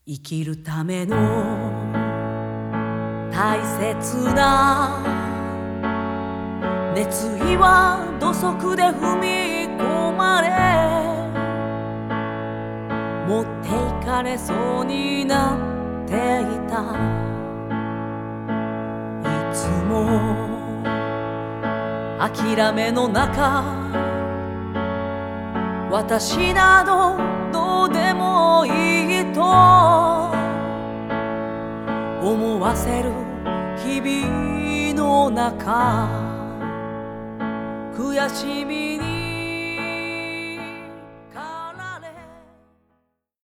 生きるための大切な熱意は土足で踏み込まれ持っていかれそうになっていた。いつも諦めの中私などどうでもいいと思わせる日々の中悔しみに